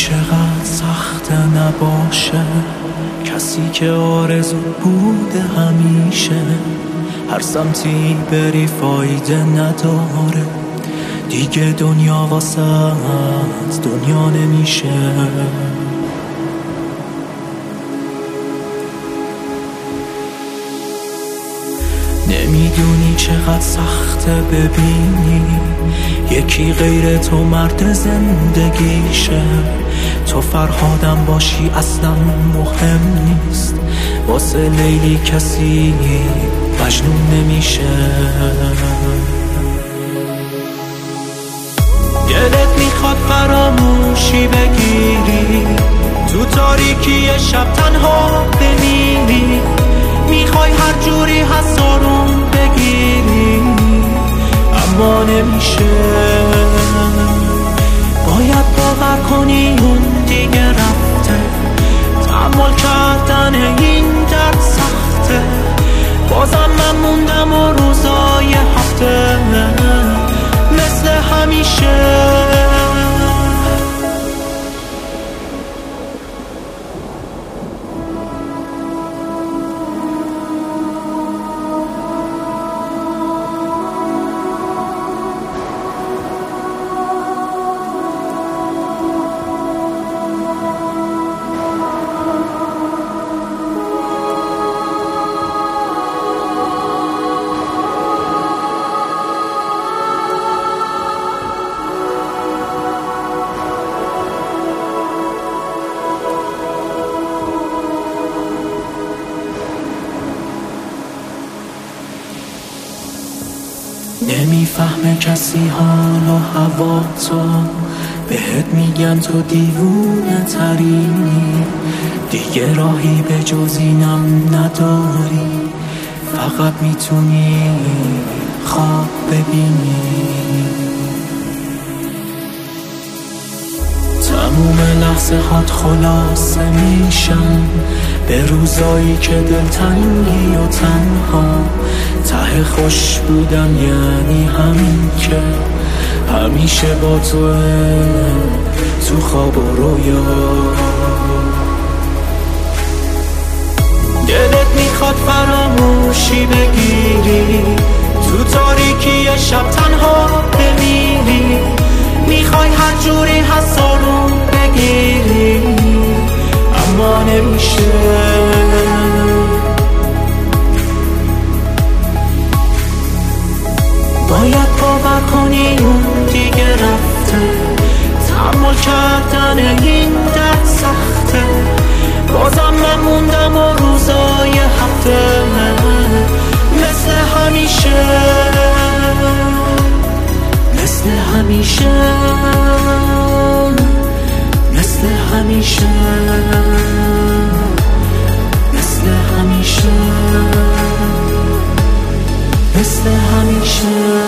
چقدر سخت نباشه کسی که آرزو بوده همیشه. هر سمتی بری فایده نداره دیگه، دنیا واسه دنیا نمیشه. نمیدونی چقدر سخته ببینی یکی غیر تو مرد زندگیشه. تو فرهادم باشی اصلا مهم نیست، واسه لیلی کسی مجنون نمیشه. دلت میخواد فراموشی بگیری، تو تاریکی شب تنها بمیری. میخوای هر جوری هست آروم بگیری اما نمیشه. باید باور کنی اون دیگه رفته، تحمل کردن این درد سخته. بازم من موندم و روزای هفته مثل همیشه. نمیفهمه کسی حال و هوا تو، بهت میگن تو دیوونه ترینی. دیگه راهی به جز اینم نداری، فقط میتونی خواب ببینی. تموم لحظه هات خلاصه میشن به روزایی که دلتنگی و تنها. ته خوش بودن یعنی همین که همیشه با تو خواب و رویا. دلت میخواد فراموشی بگیری، تو تاریکی شب تنها بمیری. میخوای هر جوری هست آروم بگیری اما نمیشه. باید باور کنی اون دیگه رفته، تحمل کردن این درد سخته. بازم من موندم و روزای هفته مثل همیشه، مثل همیشه، مثل همیشه، مثل همیشه، مثل همیشه.